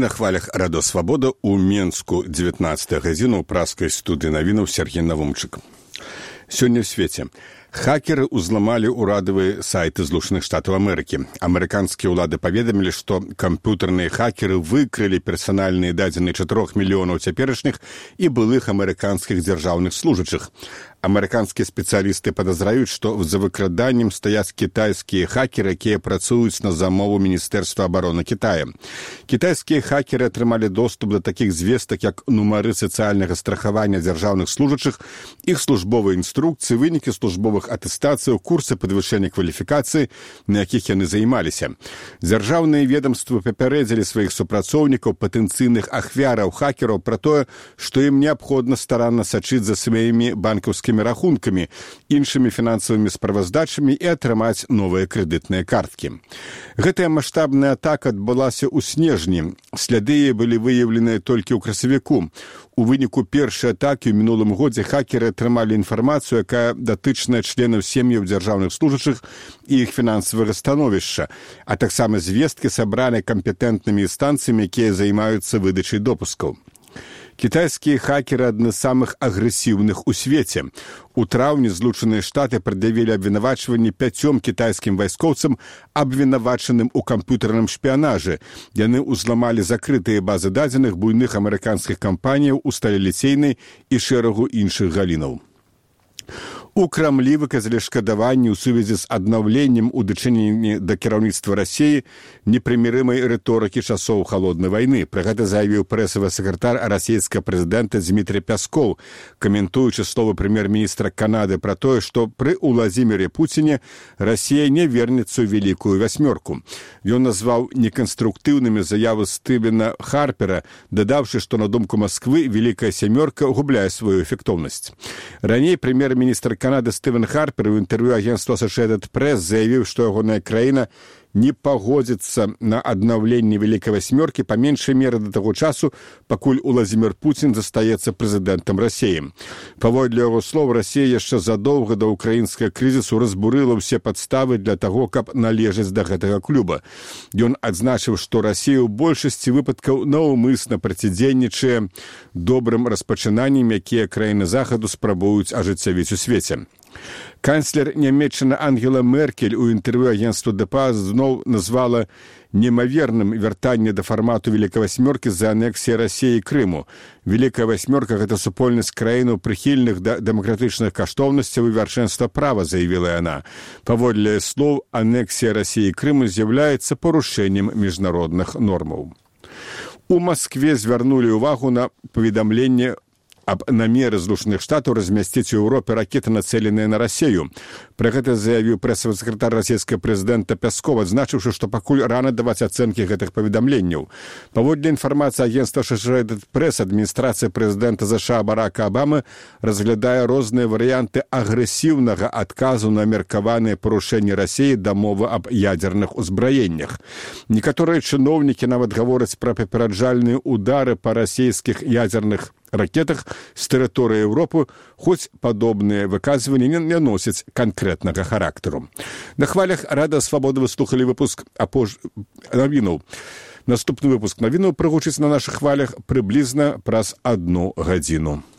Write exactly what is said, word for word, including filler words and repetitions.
на хвалях Радо Свабода у Менску дзевятнаццатая гадзіна ў праскай студыі навінаў Сергей Навумчык. Сёння ў свеце. Хакеры ўзламалі ўрадавыя сайты Злучаных Штатаў Амерыкі. Амерыканскія ўлады паведамілі, што камп'ютарныя хакеры выкрылі персанальныя дадзеныя чатырох мільёнаў цяперашніх і былых амерыканскіх дзяржаўных служачых. Амерыканскія спецыялісты падазраюць, што за выкраданнем стаяць кітайскія хакеры, якія працуюць на замову Міністэрства абароны Кітая. Кітайскія хакеры атрымалі доступ да такіх звестак, як нумары сацыяльнага страхавання дзяржаўных служачых, іх службовыя інструкцыі, вынікі службовых атэстацыяў, курсы падвышэння кваліфікацыі, на якіх яны займаліся. Дзяржаўныя ведамствы папярэдзілі сваіх супрацоўнікаў, патэнцыйных ахвяраў хакераў пра тое, што ім неабходна старанна сачыць за сваімі банкаўскімі рахункамі, іншымі фінансавымі справаздачамі і атрымаць новыя крэдытныя карткі. Гэтая маштабная атака адбылася ў снежні. Сляды былі выяўленыя толькі ў красавіку. У выніку першай атакі ў мінулым годзе хакеры атрымалі інфармацыю, якая датычная членаў сем'яў дзяржаўных служачых і іх фінансавага становішча, а таксама звесткі сабраны кампетэнтнымі інстанцыямі, якія займаюцца выдачай допускаў. Кітайскія хакеры адны з самых агрэсіўных у свеце. У траўні Злучаныя Штаты прад'явілі абвінавачванні пяцём кітайскім вайскоўцам, абвінавачаным у камп'ютарным шпіянажы. Яны ўзламалі закрытыя базы дадзеных буйных амерыканскіх кампаніяў у сталеліцейнай і шэрагу іншых галінаў. У Крамлі выказалі шкадаванне ў сувязі з аднаўленнем у дачыненні да кіраўніцтва Расіі непрымірымай рыторыкі часоў халоднай вайны. Пра гэта заявіў прэсавы сакратар расійскага прэзідэнта Дзмітрый Пяскоў, каментуючы словы прэм'ер-міністра Канады пра тое, што пры Уладзіміры Пуціне Расія не вернецца ў вялікую васьмёрку. Ён назваў неканструктыўнымі заявы Стывена Харпера, дадаўшы, што на думку Масквы вялікая сямёрка губляе сваю эфектыўнасць. Раней прэм'ер-міністр Канады Стывен Харпер у інтэрв'ю агенцтва Associated Press заявіў, што ягоная краіна не пагодзіцца на аднаўленне вялікай васьмёркі па меншай меры да таго часу, пакуль Уладзімір Пуцін застаецца прэзідэнтам Расіі. Паводле яго слоў, Расія яшчэ задоўга да ўкраінскага крызісу разбурыла ўсе падставы для таго, каб належаць да гэтага клуба. Ён адзначыў, што Расія ў большасці выпадкаў наўмысна процідзейнічае добрым распачынанням, якія краіны захаду спрабуюць ажыццявіць у свеце. Канцлер нямецчына Ангела Меркель у інтэрв'ю агенцтва ДПА зноў назвала немаверным вяртанне да фармату Вялікай васьмёркі з-за анексіі Расіі і Крыму. Вялікая васьмёрка – гэта супольнасць краінаў, прыхільных да дэмакратычных каштоўнасцяў і вяршэнства права, заявіла яна. Паводле слоў, анексія Расіі і Крыму з'яўляецца парушэннем міжнародных нормаў. У Маскве звярнулі ўвагу на паведамленне аб намеры Злучаных Штатаў размясціць у Еўропе ракеты, нацэленыя на Расію. Пра гэта заявіў прэсавы сакратар расійскага прэзідэнта Пяскоў, адзначыўшы, што пакуль рана даваць ацэнкі гэтых паведамленняў. Паводле інфармацыі агенцтва Associated Press, адміністрацыя прэзідэнта ЗША Барака Абамы разглядае розныя варыянты агрэсіўнага адказу на меркаваныя парушэнні Расіі дамовы аб ядзерных узбраеннях. Некаторыя чыноўнікі нават гавораць пра папераджальныя ўдары па расійскіх ядзерных ракетах з тэрыторыі Еўропы, хоць падобныя выказванні не носяць канкрэтнага характару. На хвалях Рада Свабоды вы слухалі выпуск апож... навінаў. Наступны выпуск навінаў прагучыць на нашых хвалях прыблізна праз адну гадзіну.